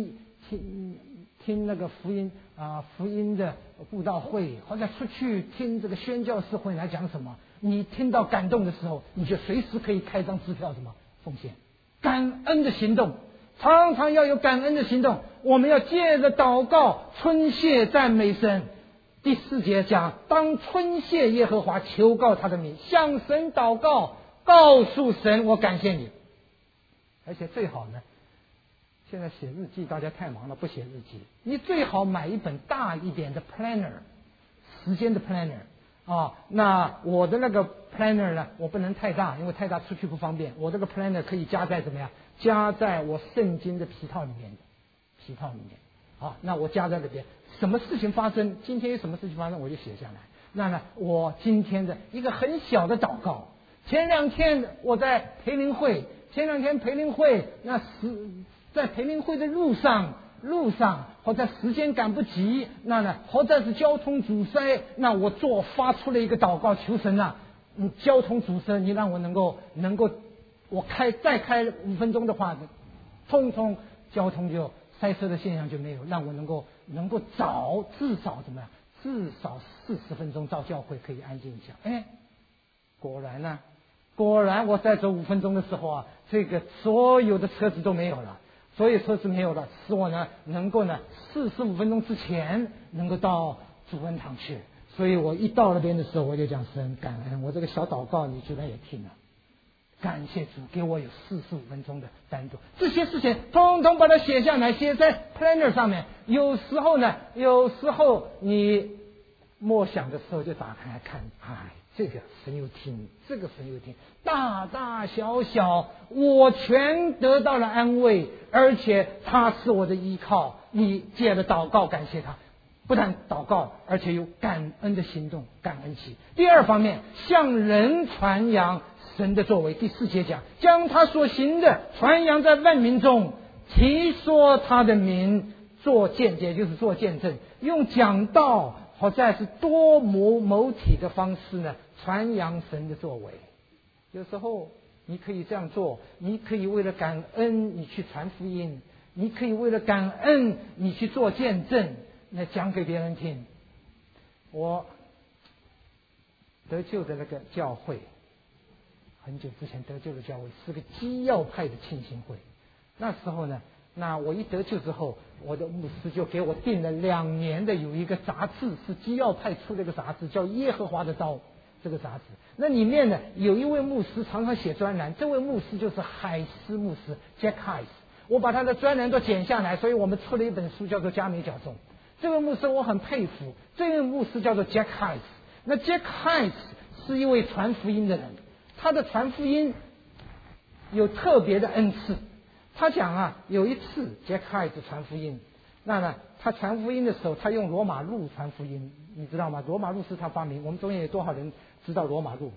听那个福音的布道会，或者出去听这个宣教士会来讲什么，你听到感动的时候，你就随时可以开张支票什么奉献，感恩的行动，常常要有感恩的行动。我们要借着祷告春谢赞美神。第4节讲，当春谢耶和华，求告他的名，向神祷告，告诉神我感谢你。而且最好呢，现在写日记大家太忙了，不写日记，你最好买一本大一点的 planner， 时间的 planner 那我的那个 planner 呢，我不能太大，因为太大出去不方便。我这个 planner 可以加在怎么样？加在我圣经的皮套里面那我加在那边，什么事情发生，今天有什么事情发生，我就写下来。那呢，我今天的一个很小的祷告。前2天我在培灵会，那在培灵会的路上，或者时间赶不及，那呢，或者是交通阻塞，那我发出了一个祷告，求神交通阻塞，你让我能够，我再开5分钟的话，通通交通就塞车的现象就没有，让我能够至少怎么样？至少40分钟到教会可以安静一下。果然我在走5分钟的时候这个所有的车子都没有了，使我呢能够呢45分钟之前能够到主恩堂去。所以我一到那边的时候，我就讲神感恩，我这个小祷告你居然也听了。感谢主给我有45分钟的单独，这些事情通通把它写下来，写在 planner 上面。有时候你默想的时候就打开来看，这个神又听，这个神又听，大大小小我全得到了安慰，而且他是我的依靠。你借着祷告感谢他，不但祷告，而且有感恩的行动，感恩起。第2方面，向人传扬神的作为。第4节讲，将他所行的传扬在万民中，提说他的名，做见解，就是做见证，用讲道或者是多某体的方式呢，传扬神的作为。有时候你可以这样做，你可以为了感恩你去传福音，你可以为了感恩你去做见证，那讲给别人听。我得救的那个教会，很久之前得救的教会是个基要派的庆信会。那时候呢，那我一得救之后，我的牧师就给我订了2年的有一个杂志，是基要派出的一个杂志，叫《耶和华的刀》这个杂志。那里面呢有一位牧师常常写专栏，这位牧师就是海斯牧师 Jack Hayes。我把他的专栏都剪下来，所以我们出了一本书叫做《佳美角中》。这位牧师我很佩服，这位牧师叫做 Jack Hayes。那 Jack Hayes 是一位传福音的人，他的传福音有特别的恩赐。他讲有一次 Jack Hayes 传福音，那呢他传福音的时候，他用罗马路传福音，你知道吗？罗马路是他发明。我们中间有多少人知道罗马路？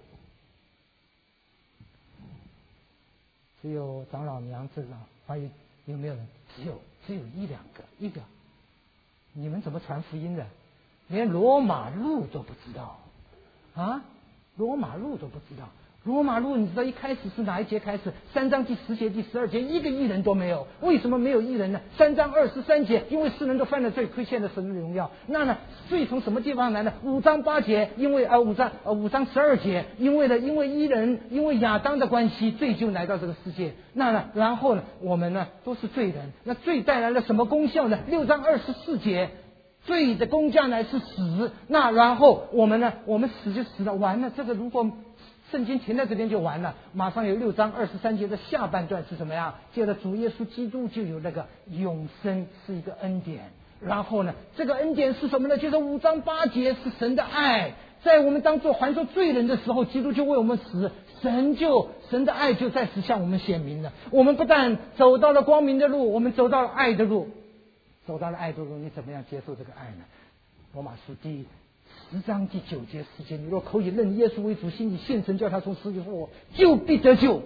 只有长老娘知道，还有没有人？只有1、2个，一个。你们怎么传福音的？连罗马路都不知道罗马路都不知道。罗马路你知道一开始是哪一节开始？3章第10节、第12节，一个义人都没有。为什么没有义人呢？3章23节，因为世人都犯了罪，亏欠了神的荣耀。那呢，罪从什么地方来呢？5章8节，因为5章12节，因为义人，因为亚当的关系，罪就来到这个世界。那呢，然后呢，我们呢都是罪人。那罪带来了什么功效呢？6章24节。罪的工价乃是死，那然后我们呢？我们死就死了，完了。这个如果圣经停在这边就完了。马上有6章23节的下半段是什么呀？接着主耶稣基督就有那个永生，是一个恩典。然后呢，这个恩典是什么呢？就是5章8节是神的爱，在我们当作还作罪人的时候，基督就为我们死，神的爱就在此向我们显明了。我们不但走到了光明的路，我们走到了爱的路。走到了爱的路，你怎么样接受这个爱呢？罗马书第10章第9节10节，你若口里认耶稣为主，心里信神叫他从死里复活，就必得救。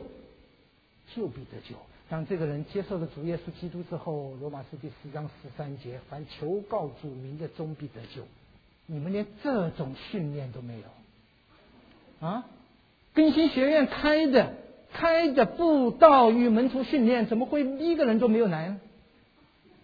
当这个人接受了主耶稣基督之后，罗马书第10章13节，凡求告主名的终必得救。你们连这种训练都没有更新学院开的布道与门徒训练，怎么会一个人都没有来呢？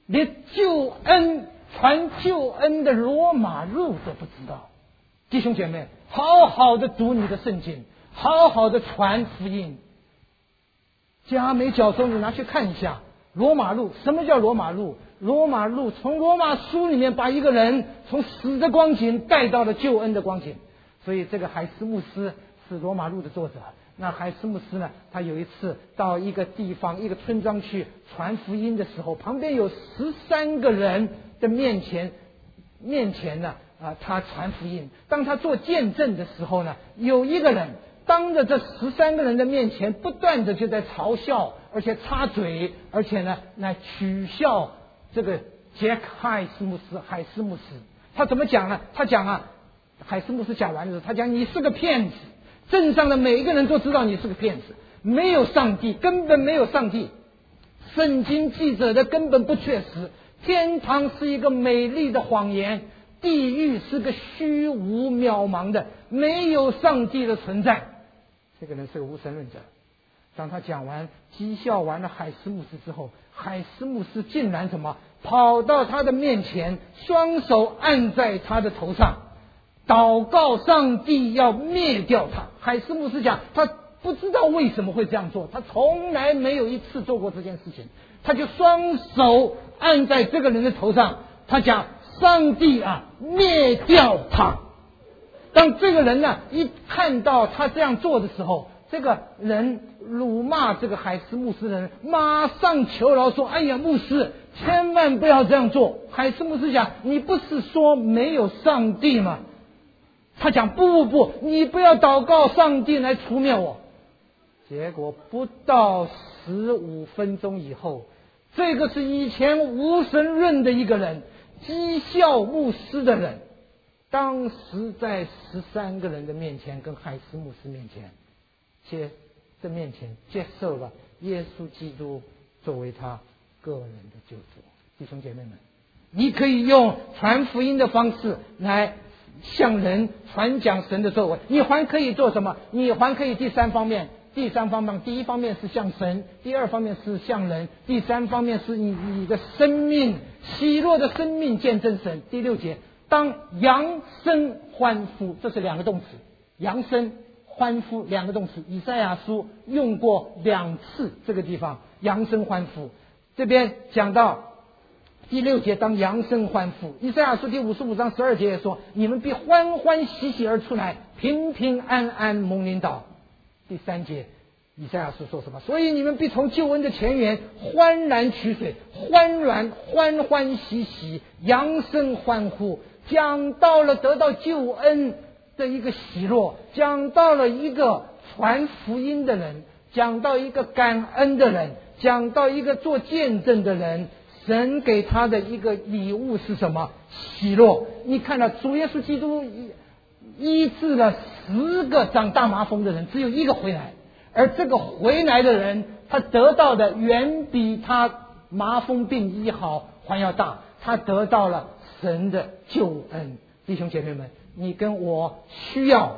连传救恩的罗马路都不知道。弟兄姐妹，好好的读你的圣经，好好的传福音。佳美教授，你拿去看一下罗马路。什么叫罗马路？罗马路从罗马书里面把一个人从死的光景带到了救恩的光景。所以这个海斯穆斯是罗马路的作者。那海斯穆斯呢，他有一次到一个地方一个村庄去传福音的时候，旁边有13个人的面前呢他传福音。当他做见证的时候呢，有一个人当着这13个人的面前不断的就在嘲笑，而且插嘴，而且呢来取笑这个杰克海斯穆斯。他怎么讲呢？他讲海斯穆斯讲完的时候，他讲你是个骗子，镇上的每一个人都知道你是个骗子，没有上帝，根本没有上帝，圣经记载的根本不确实，天堂是一个美丽的谎言，地狱是个虚无渺茫的，没有上帝的存在。这个人是个无神论者。当他讲完讥笑完了海斯穆斯之后，海斯穆斯竟然跑到他的面前，双手按在他的头上，祷告上帝要灭掉他。海斯穆斯讲他不知道为什么会这样做，他从来没有一次做过这件事情，他就双手按在这个人的头上，他讲上帝灭掉他。当这个人一看到他这样做的时候，这个人辱骂这个海斯穆斯的人，马上求饶说：哎呀，牧师千万不要这样做。海斯穆斯讲你不是说没有上帝吗？他讲不，你不要祷告上帝来除灭我。结果不到15分钟以后，这个是以前无神论的一个人，讥笑牧师的人，当时在13个人的面前跟海斯穆斯面前接受了耶稣基督作为他个人的救主。弟兄姐妹们，你可以用传福音的方式来向人传讲神的作为，你还可以做什么？你还可以第三方面，第一方面是向神，第二方面是向人，第三方面是你的生命，喜乐的生命见证神。第6节，当扬声欢呼，这是2个动词，扬声欢呼2个动词，以赛亚书用过2次这个地方扬声欢呼。这边讲到第6节，当扬声欢呼。以赛亚书第55章12节也说，你们必欢欢喜喜而出来，平平安安蒙领导。第3节以赛亚书说什么？所以你们必从救恩的泉源欢然取水，欢欢喜喜，扬声欢呼。讲到了得到救恩的一个喜乐，讲到了一个传福音的人，讲到一个感恩的人，讲到一个做见证的人，神给他的一个礼物是什么？喜乐。你看到主耶稣基督医治了10个长大麻风的人，只有1个回来，而这个回来的人，他得到的远比他麻风病医好还要大，他得到了神的救恩。弟兄姐妹们，你跟我需要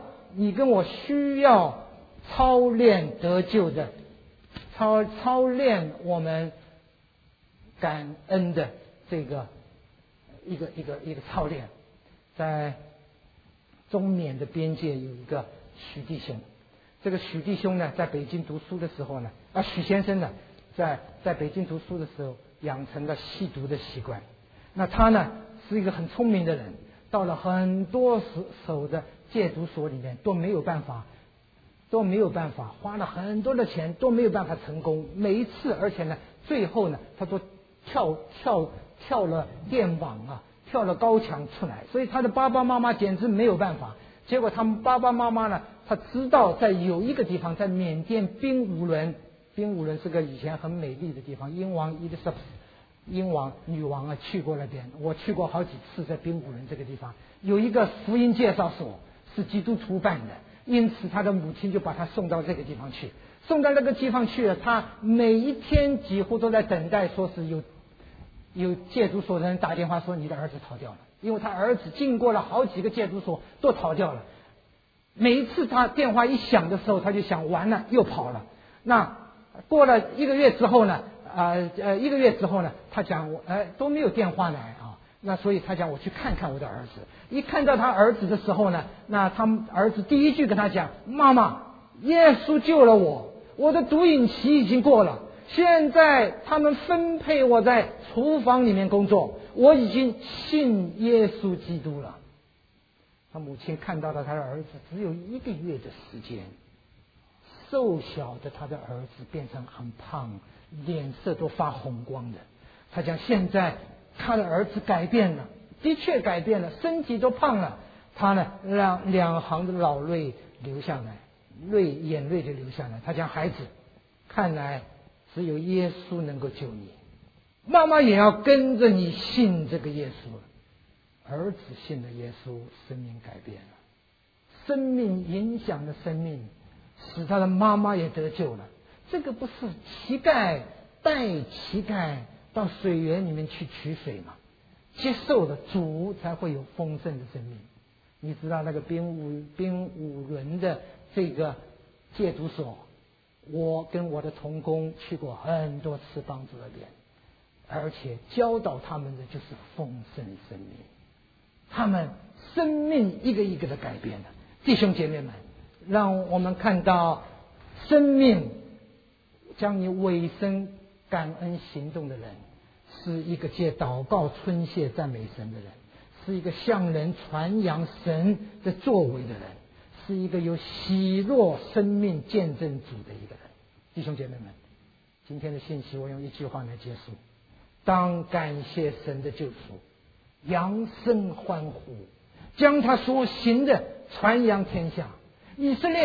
操练得救的，操练我们感恩的这个一个操练。在中缅的边界有一个许弟兄，这个许弟兄呢，在北京读书的时候呢，许先生呢，在北京读书的时候养成了吸毒的习惯。那他呢是一个很聪明的人，到了很多所的戒毒所里面都没有办法，花了很多的钱都没有办法成功，每一次，而且呢最后呢他都跳了电网跳了高墙出来，所以他的爸爸妈妈简直没有办法。结果他们爸爸妈妈呢，他知道在有一个地方，在缅甸宾武伦是个以前很美丽的地方，英王伊丽莎白女王去过那边，我去过好几次，在宾武伦这个地方有一个福音介绍所，是基督徒办的，因此他的母亲就把他送到这个地方去。送到那个地方去了，他每一天几乎都在等待，说是有戒毒所的人打电话说你的儿子逃掉了，因为他儿子经过了好几个戒毒所都逃掉了。每一次他电话一响的时候，他就想完了又跑了。那过了1个月之后呢， 1个月之后呢，他讲都没有电话来啊，那所以他讲我去看看我的儿子。一看到他儿子的时候呢，那他儿子第一句跟他讲：妈妈，耶稣救了我，我的毒瘾期已经过了，现在他们分配我在厨房里面工作，我已经信耶稣基督了。他母亲看到了他的儿子只有1个月的时间，瘦小的他的儿子变成很胖，脸色都发红光的。他讲现在他的儿子改变了，的确改变了，身体都胖了。他呢让2行的老泪流下来，眼泪就流下来。他讲孩子，看来只有耶稣能够救你，妈妈也要跟着你信这个耶稣了。儿子信了耶稣，生命改变了，生命影响了生命，使他的妈妈也得救了。这个不是乞丐带乞丐到水源里面去取水吗？接受了主才会有丰盛的生命。你知道那个兵武伦的这个戒毒所，我跟我的同工去过很多次，帮助了人，而且教导他们的就是丰盛生命，他们生命一个一个的改变了。弟兄姐妹们，让我们看到生命将你委身感恩行动的人，是一个借祷告春谢赞美神的人，是一个向人传扬神的作为的人，是一个有喜乐生命见证主的一个人。弟兄姐妹们，今天的信息我用一句话来结束：当感谢神的救赎，扬声欢呼，将他所行的传扬天下。以赛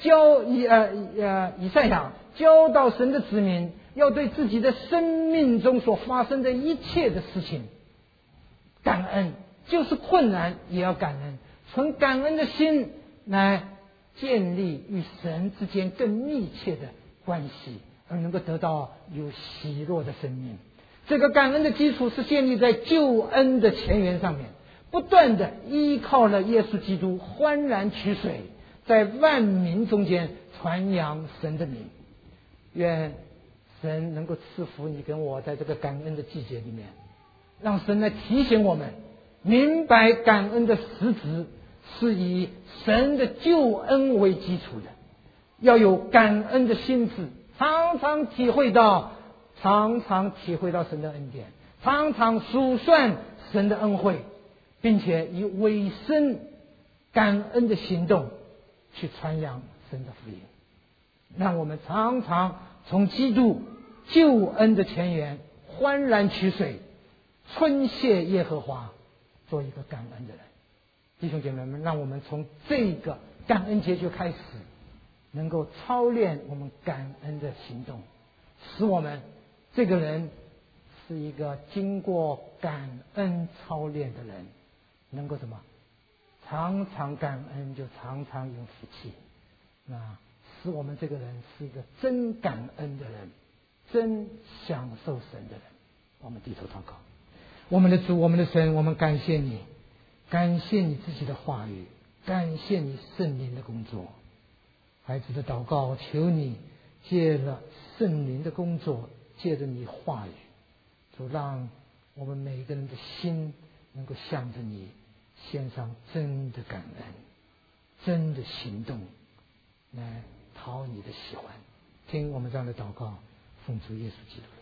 亚教导神的子民，要对自己的生命中所发生的一切的事情感恩，就是困难也要感恩，从感恩的心来建立与神之间更密切的关系，而能够得到有喜乐的生命。这个感恩的基础是建立在救恩的前缘上面，不断的依靠了耶稣基督，欢然取水，在万民中间传扬神的名。愿神能够赐福你跟我，在这个感恩的季节里面，让神来提醒我们明白感恩的实质是以神的救恩为基础的，要有感恩的心智，常常体会到神的恩典，常常数算神的恩惠，并且以委身感恩的行动去传扬神的福音。让我们常常从基督救恩的前缘欢然取水，春谢耶和华，做一个感恩的人。弟兄姐妹们，让我们从这个感恩节就开始，能够操练我们感恩的行动，使我们这个人是一个经过感恩操练的人，能够什么？常常感恩，就常常有福气。那使我们这个人是一个真感恩的人，真享受神的人。我们低头祷告。我们的主，我们的神，我们感谢你，感谢你自己的话语，感谢你圣灵的工作。孩子的祷告，求你借了圣灵的工作，借着你话语，主让我们每一个人的心能够向着你献上真的感恩，真的行动，来讨你的喜欢。听我们这样的祷告，奉主耶稣基督。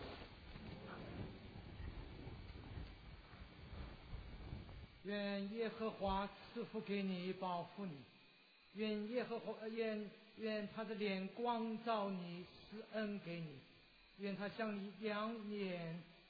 愿耶和华赐福给你，保护你。愿耶和华愿他的脸光照你，施恩给你。愿他向你扬脸